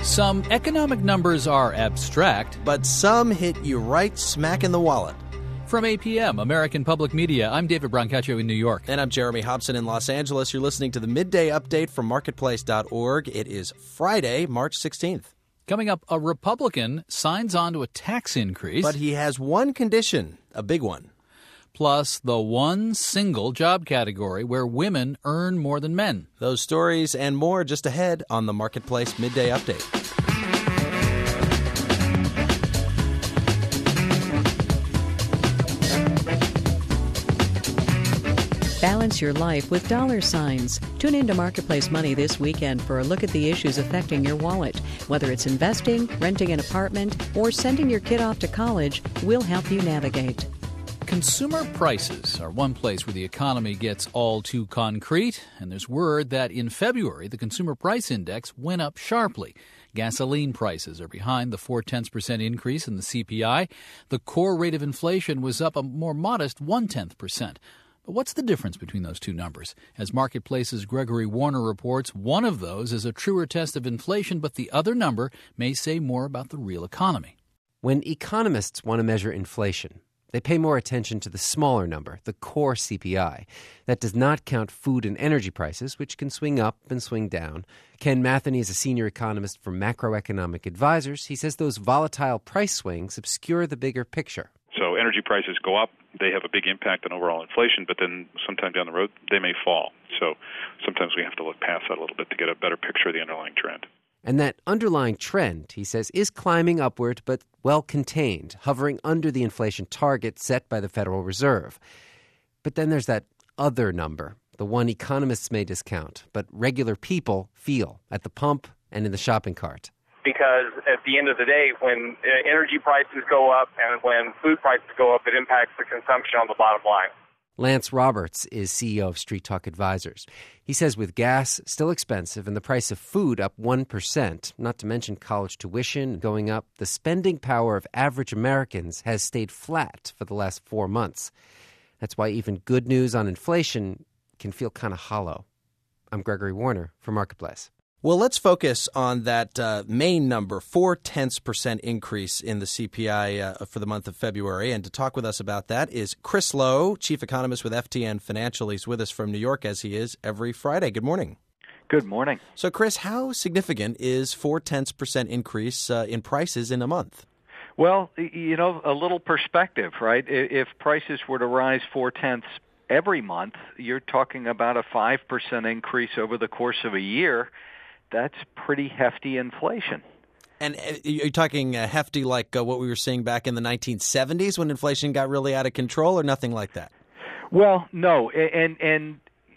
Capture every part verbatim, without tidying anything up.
Some economic numbers are abstract, but some hit you right smack in the wallet. From A P M, American Public Media, I'm David Brancaccio in New York. And I'm Jeremy Hobson in Los Angeles. You're listening to the Midday Update from marketplace dot org. It is Friday, March sixteenth. Coming up, a Republican signs on to a tax increase. But he has one condition, a big one. Plus, the one single job category where women earn more than men. Those stories and more just ahead on the Marketplace Midday Update. Balance your life with dollar signs. Tune into Marketplace Money this weekend for a look at the issues affecting your wallet. Whether it's investing, renting an apartment, or sending your kid off to college, we'll help you navigate. Consumer prices are one place where the economy gets all too concrete, and there's word that in February, the Consumer Price Index went up sharply. Gasoline prices are behind the four-tenths percent increase in the C P I. The core rate of inflation was up a more modest one-tenth percent. But what's the difference between those two numbers? As Marketplace's Gregory Warner reports, one of those is a truer test of inflation, but the other number may say more about the real economy. When economists want to measure inflation, they pay more attention to the smaller number, the core C P I. That does not count food and energy prices, which can swing up and swing down. Ken Matheny is a senior economist for Macroeconomic Advisors. He says those volatile price swings obscure the bigger picture. So energy prices go up, they have a big impact on overall inflation, but then sometime down the road, they may fall. So sometimes we have to look past that a little bit to get a better picture of the underlying trend. And that underlying trend, he says, is climbing upward but well contained, hovering under the inflation target set by the Federal Reserve. But then there's that other number, the one economists may discount, but regular people feel at the pump and in the shopping cart. Because at the end of the day, when energy prices go up and when food prices go up, it impacts the consumption on the bottom line. Lance Roberts is C E O of Street Talk Advisors. He says with gas still expensive and the price of food up one percent, not to mention college tuition going up, the spending power of average Americans has stayed flat for the last four months. That's why even good news on inflation can feel kind of hollow. I'm Gregory Warner for Marketplace. Well, let's focus on that uh, main number, four-tenths percent increase in the C P I uh, for the month of February. And to talk with us about that is Chris Lowe, chief economist with F T N Financial. He's with us from New York, as he is every Friday. Good morning. Good morning. So, Chris, how significant is four-tenths percent increase uh, in prices in a month? Well, you know, a little perspective, right? If prices were to rise four-tenths every month, you're talking about a five percent increase over the course of a year. That's pretty hefty inflation. And you're talking uh, hefty like uh, what we were seeing back in the nineteen seventies when inflation got really out of control, or nothing like that? Well, no. And and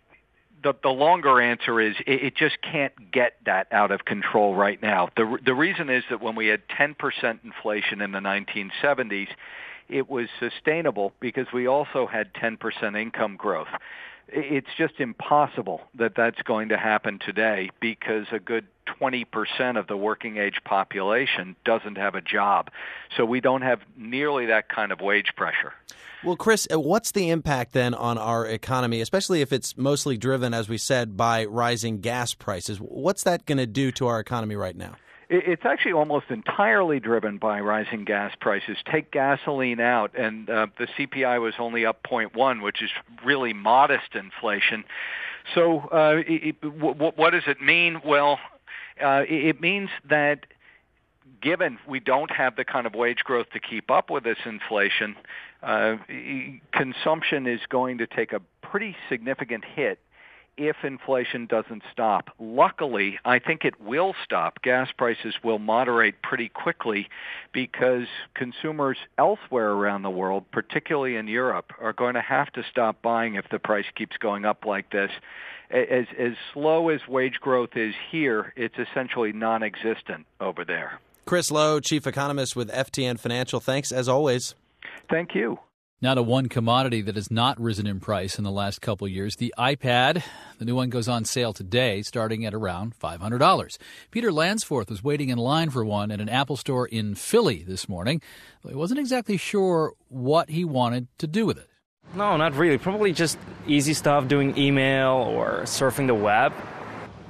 the the longer answer is it, it just can't get that out of control right now. The the reason is that when we had ten percent inflation in the nineteen seventies, it was sustainable because we also had ten percent income growth. It's just impossible that that's going to happen today because a good twenty percent of the working age population doesn't have a job. So we don't have nearly that kind of wage pressure. Well, Chris, what's the impact then on our economy, especially if it's mostly driven, as we said, by rising gas prices? What's that going to do to our economy right now? It's actually almost entirely driven by rising gas prices. Take gasoline out, and uh, the C P I was only up zero point one, which is really modest inflation. So uh, it, w- what does it mean? Well, uh, it means that given we don't have the kind of wage growth to keep up with this inflation, uh, consumption is going to take a pretty significant hit if inflation doesn't stop. Luckily, I think it will stop. Gas prices will moderate pretty quickly because consumers elsewhere around the world, particularly in Europe, are going to have to stop buying if the price keeps going up like this. As, as slow as wage growth is here, it's essentially non-existent over there. Chris Lowe, chief economist with F T N Financial. Thanks, as always. Thank you. Now to one commodity that has not risen in price in the last couple of years, the iPad. The new one goes on sale today, starting at around five hundred dollars. Peter Lansforth was waiting in line for one at an Apple store in Philly this morning. He wasn't exactly sure what he wanted to do with it. No, not really. Probably just easy stuff, doing email or surfing the web.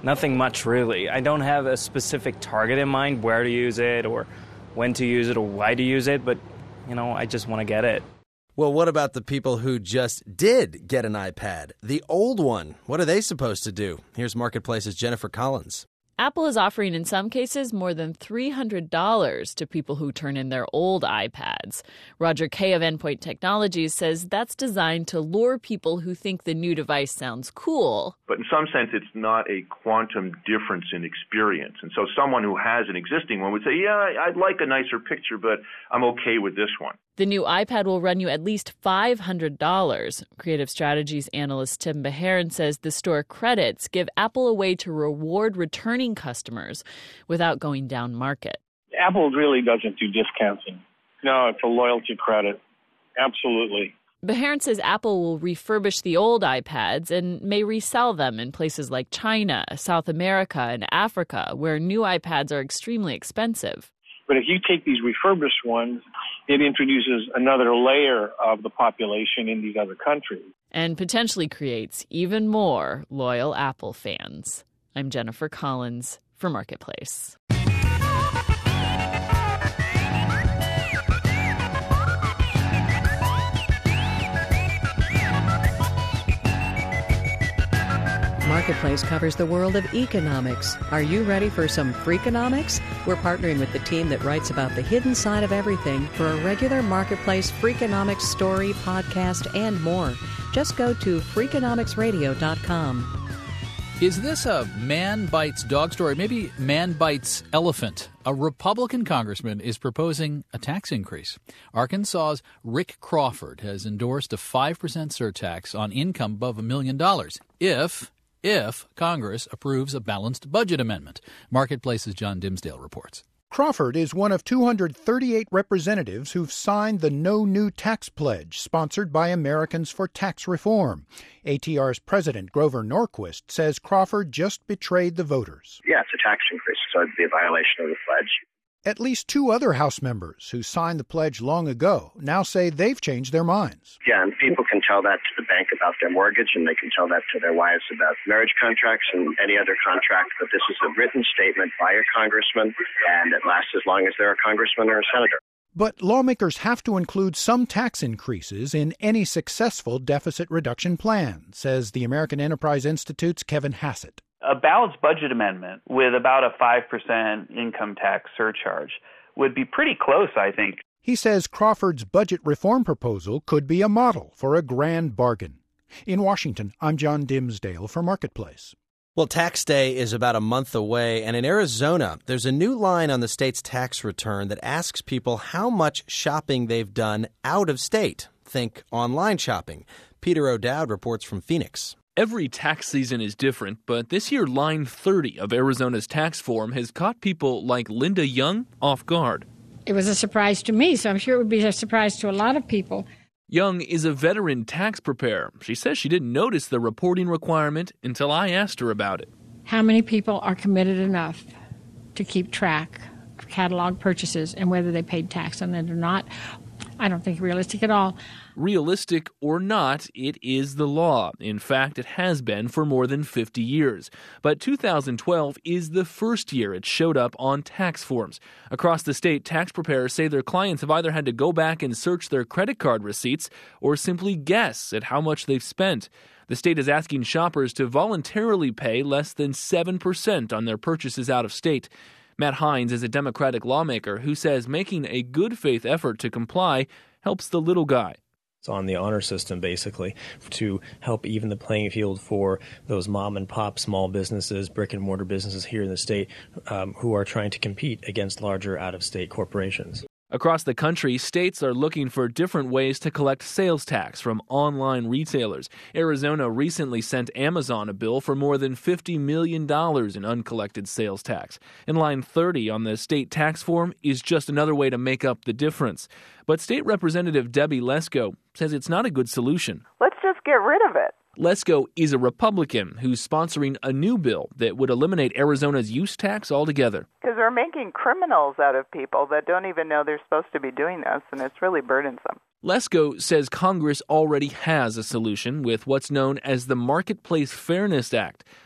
Nothing much, really. I don't have a specific target in mind, where to use it or when to use it or why to use it, but, you know, I just want to get it. Well, what about the people who just did get an iPad? The old one, what are they supposed to do? Here's Marketplace's Jennifer Collins. Apple is offering, in some cases, more than three hundred dollars to people who turn in their old iPads. Roger Kay of Endpoint Technologies says that's designed to lure people who think the new device sounds cool. But in some sense, it's not a quantum difference in experience. And so someone who has an existing one would say, yeah, I'd like a nicer picture, but I'm okay with this one. The new iPad will run you at least five hundred dollars. Creative strategies analyst Tim Beharon says the store credits give Apple a way to reward returning customers without going down market. Apple really doesn't do discounting. No, it's a loyalty credit. Absolutely. Beharon says Apple will refurbish the old iPads and may resell them in places like China, South America, and Africa, where new iPads are extremely expensive. But if you take these refurbished ones, it introduces another layer of the population in these other countries. And potentially creates even more loyal Apple fans. I'm Jennifer Collins for Marketplace. Marketplace covers the world of economics. Are you ready for some Freakonomics? We're partnering with the team that writes about the hidden side of everything for a regular Marketplace Freakonomics story, podcast, and more. Just go to freakonomics radio dot com. Is this a man bites dog story? Maybe man bites elephant. A Republican congressman is proposing a tax increase. Arkansas's Rick Crawford has endorsed a five percent surtax on income above a million dollars if... if Congress approves a balanced budget amendment. Marketplace's John Dimsdale reports. Crawford is one of two hundred thirty-eight representatives who've signed the No New Tax Pledge, sponsored by Americans for Tax Reform. A T R's president, Grover Norquist, says Crawford just betrayed the voters. Yeah, it's a tax increase, so it'd be a violation of the pledge. At least two other House members who signed the pledge long ago now say they've changed their minds. Yeah, and people can tell that to the bank about their mortgage, and they can tell that to their wives about marriage contracts and any other contract. But this is a written statement by a congressman, and it lasts as long as they're a congressman or a senator. But lawmakers have to include some tax increases in any successful deficit reduction plan, says the American Enterprise Institute's Kevin Hassett. A balanced budget amendment with about a five percent income tax surcharge would be pretty close, I think. He says Crawford's budget reform proposal could be a model for a grand bargain. In Washington, I'm John Dimsdale for Marketplace. Well, tax day is about a month away, and in Arizona, there's a new line on the state's tax return that asks people how much shopping they've done out of state. Think online shopping. Peter O'Dowd reports from Phoenix. Every tax season is different, but this year line thirty of Arizona's tax form has caught people like Linda Young off guard. It was a surprise to me, so I'm sure it would be a surprise to a lot of people. Young is a veteran tax preparer. She says she didn't notice the reporting requirement until I asked her about it. How many people are committed enough to keep track of catalog purchases and whether they paid tax on it or not? I don't think realistic at all. Realistic or not, it is the law. In fact, it has been for more than fifty years. But two thousand twelve is the first year it showed up on tax forms. Across the state, tax preparers say their clients have either had to go back and search their credit card receipts or simply guess at how much they've spent. The state is asking shoppers to voluntarily pay less than seven percent on their purchases out of state. Matt Hines is a Democratic lawmaker who says making a good faith effort to comply helps the little guy. It's on the honor system, basically, to help even the playing field for those mom and pop small businesses, brick and mortar businesses here in the state um, who are trying to compete against larger out-of-state corporations. Across the country, states are looking for different ways to collect sales tax from online retailers. Arizona recently sent Amazon a bill for more than fifty million dollars in uncollected sales tax. And line thirty on the state tax form is just another way to make up the difference. But State Representative Debbie Lesko says it's not a good solution. Let's just get rid of it. Lesko is a Republican who's sponsoring a new bill that would eliminate Arizona's use tax altogether. Because they're making criminals out of people that don't even know they're supposed to be doing this, and it's really burdensome. Lesko says Congress already has a solution with what's known as the Marketplace Fairness Act.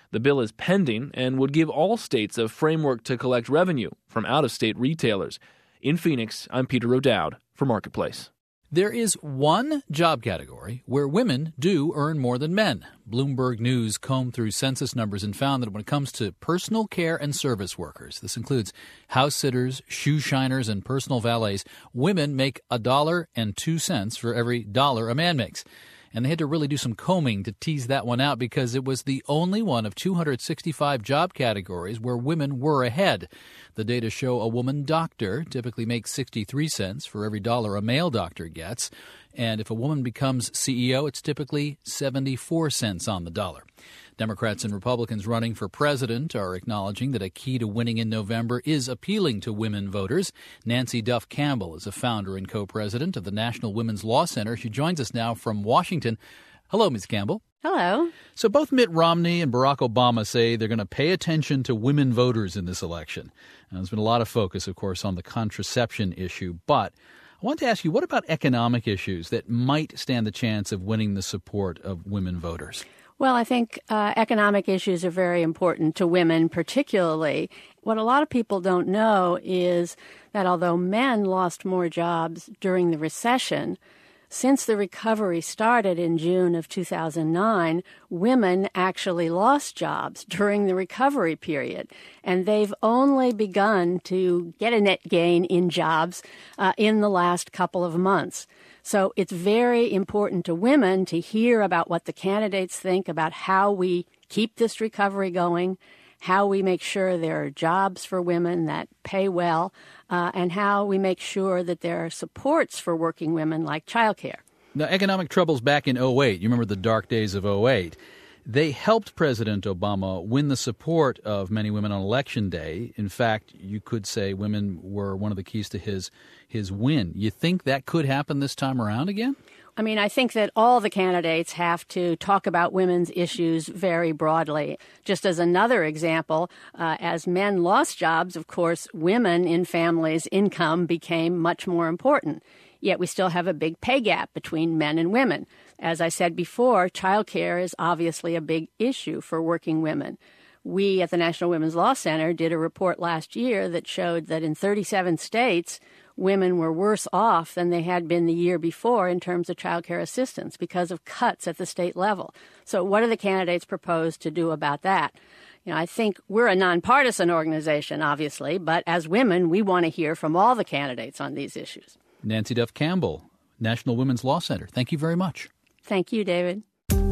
The bill is pending and would give all states a framework to collect revenue from out-of-state retailers. In Phoenix, I'm Peter O'Dowd for Marketplace. There is one job category where women do earn more than men. Bloomberg News combed through census numbers and found that when it comes to personal care and service workers, this includes house sitters, shoe shiners, and personal valets, women make a dollar and two cents for every dollar a man makes. And they had to really do some combing to tease that one out because it was the only one of two hundred sixty-five job categories where women were ahead. The data show a woman doctor typically makes sixty-three cents for every dollar a male doctor gets. And if a woman becomes C E O, it's typically seventy-four cents on the dollar. Democrats and Republicans running for president are acknowledging that a key to winning in November is appealing to women voters. Nancy Duff Campbell is a founder and co-president of the National Women's Law Center. She joins us now from Washington. Hello, Miz Campbell. Hello. So both Mitt Romney and Barack Obama say they're going to pay attention to women voters in this election. Now, there's been a lot of focus, of course, on the contraception issue, but I want to ask you, what about economic issues that might stand the chance of winning the support of women voters? Well, I think uh, economic issues are very important to women particularly. What a lot of people don't know is that although men lost more jobs during the recession, since the recovery started in June of two thousand nine, women actually lost jobs during the recovery period. And they've only begun to get a net gain in jobs uh, in the last couple of months. So it's very important to women to hear about what the candidates think about how we keep this recovery going, how we make sure there are jobs for women that pay well, uh, and how we make sure that there are supports for working women like childcare. Now, economic troubles back in oh eight, you remember the dark days of oh eight, they helped President Obama win the support of many women on Election Day. In fact, you could say women were one of the keys to his his win. You think that could happen this time around again? I mean, I think that all the candidates have to talk about women's issues very broadly. Just as another example, uh, as men lost jobs, of course, women in families' income became much more important. Yet we still have a big pay gap between men and women. As I said before, childcare is obviously a big issue for working women. We at the National Women's Law Center did a report last year that showed that in thirty-seven states, women were worse off than they had been the year before in terms of childcare assistance because of cuts at the state level. So what do the candidates propose to do about that? You know, I think we're a nonpartisan organization, obviously, but as women, we want to hear from all the candidates on these issues. Nancy Duff Campbell, National Women's Law Center. Thank you very much. Thank you, David.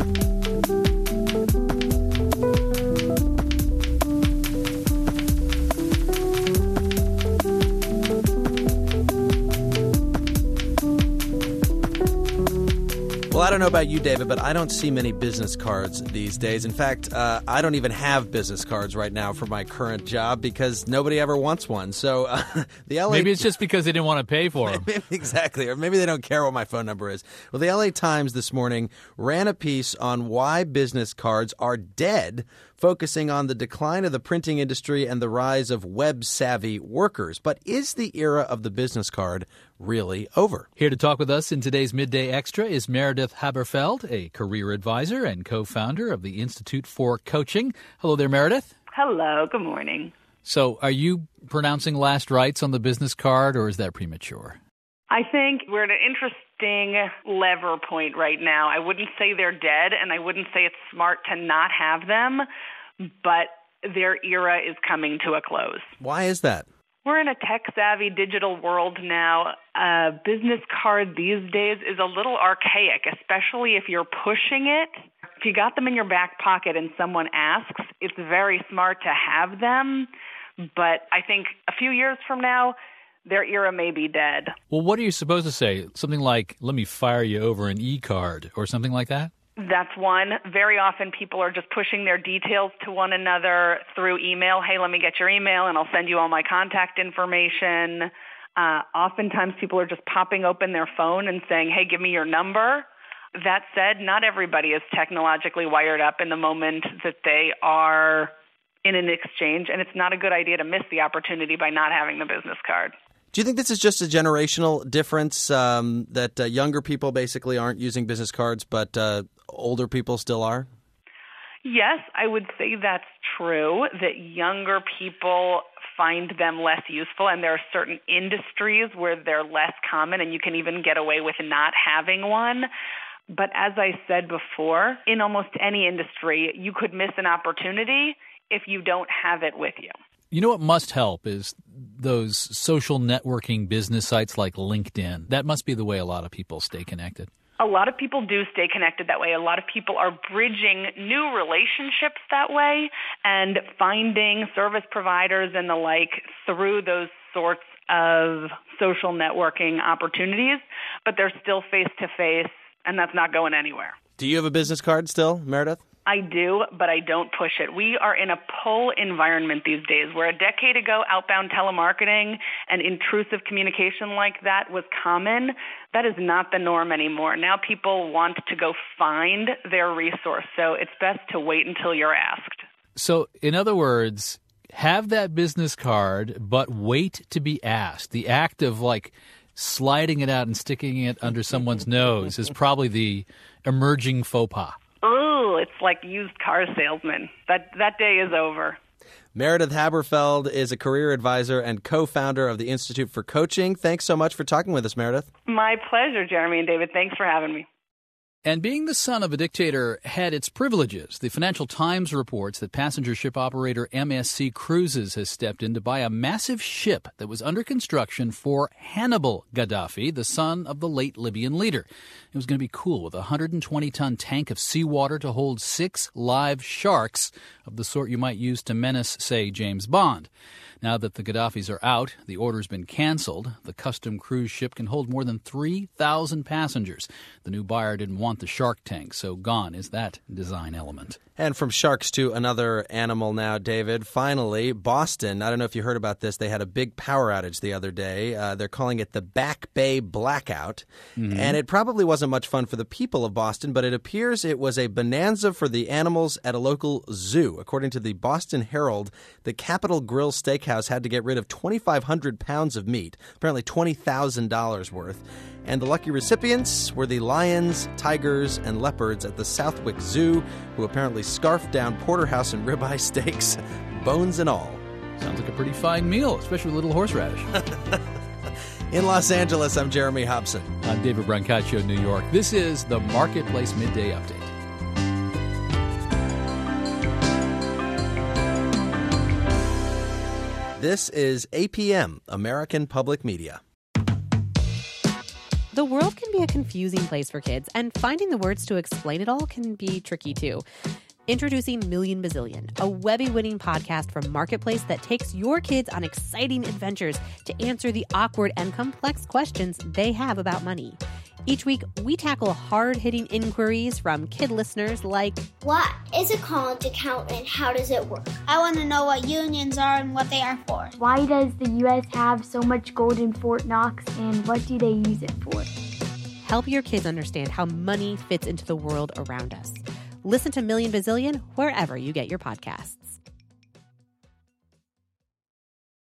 Well, I don't know about you, David, but I don't see many business cards these days. In fact, uh, I don't even have business cards right now for my current job because nobody ever wants one. So uh, the L A Maybe it's just because they didn't want to pay for them. Exactly. Or maybe they don't care what my phone number is. Well, the L A Times this morning ran a piece on why business cards are dead, focusing on the decline of the printing industry and the rise of web-savvy workers. But is the era of the business card really over? Here to talk with us in today's Midday Extra is Meredith Haberfeld, a career advisor and co-founder of the Institute for Coaching. Hello there, Meredith. Hello. Good morning. So are you pronouncing last rites on the business card, or is that premature? I think we're at an interesting lever point right now. I wouldn't say they're dead, and I wouldn't say it's smart to not have them, but their era is coming to a close. Why is that? We're in a tech-savvy digital world now. A business card these days is a little archaic, especially if you're pushing it. If you got them in your back pocket and someone asks, it's very smart to have them. But I think a few years from now, their era may be dead. Well, what are you supposed to say? Something like, let me fire you over an e-card or something like that? That's one. Very often people are just pushing their details to one another through email. Hey, let me get your email and I'll send you all my contact information. Uh, oftentimes people are just popping open their phone and saying, hey, give me your number. That said, not everybody is technologically wired up in the moment that they are in an exchange, and it's not a good idea to miss the opportunity by not having the business card. Do you think this is just a generational difference, um, that uh, younger people basically aren't using business cards, but uh, older people still are? Yes, I would say that's true, that younger people find them less useful, and there are certain industries where they're less common, and you can even get away with not having one. But as I said before, in almost any industry, you could miss an opportunity if you don't have it with you. You know what must help is those social networking business sites like LinkedIn. That must be the way a lot of people stay connected. A lot of people do stay connected that way. A lot of people are bridging new relationships that way and finding service providers and the like through those sorts of social networking opportunities, but they're still face-to-face, and that's not going anywhere. Do you have a business card still, Meredith? I do, but I don't push it. We are in a pull environment these days, where a decade ago, outbound telemarketing and intrusive communication like that was common. That is not the norm anymore. Now people want to go find their resource, so it's best to wait until you're asked. So, in other words, have that business card, but wait to be asked. The act of, like, sliding it out and sticking it under someone's nose is probably the emerging faux pas. Oh, it's like used car salesman. That that day is over. Meredith Haberfeld is a career advisor and co-founder of the Institute for Coaching. Thanks so much for talking with us, Meredith. My pleasure, Jeremy and David. Thanks for having me. And being the son of a dictator had its privileges. The Financial Times reports that passenger ship operator M S C Cruises has stepped in to buy a massive ship that was under construction for Hannibal Gaddafi, the son of the late Libyan leader. It was going to be cool with a one hundred twenty ton tank of seawater to hold six live sharks of the sort you might use to menace, say, James Bond. Now that the Gaddafis are out, the order's been canceled. The custom cruise ship can hold more than three thousand passengers. The new buyer didn't want the shark tank, so gone is that design element. And from sharks to another animal now, David. Finally, Boston. I don't know if you heard about this. They had a big power outage the other day. Uh, they're calling it the Back Bay Blackout. Mm-hmm. And it probably wasn't much fun for the people of Boston, but it appears it was a bonanza for the animals at a local zoo. According to the Boston Herald, the Capitol Grill Steakhouse had to get rid of twenty-five hundred pounds of meat, apparently twenty thousand dollars worth. And the lucky recipients were the lions, tigers, and leopards at the Southwick Zoo, who apparently scarfed down porterhouse and ribeye steaks, bones and all. Sounds like a pretty fine meal, especially with a little horseradish. In Los Angeles, I'm Jeremy Hobson. I'm David Brancaccio, New York. This is the Marketplace Midday Update. This is A P M, American Public Media. The world can be a confusing place for kids, and finding the words to explain it all can be tricky too. Introducing Million Bazillion, a Webby-winning podcast from Marketplace that takes your kids on exciting adventures to answer the awkward and complex questions they have about money. Each week, we tackle hard-hitting inquiries from kid listeners like, what is a college account and how does it work? I want to know what unions are and what they are for. Why does the U S have so much gold in Fort Knox and what do they use it for? Help your kids understand how money fits into the world around us. Listen to Million Bazillion wherever you get your podcasts.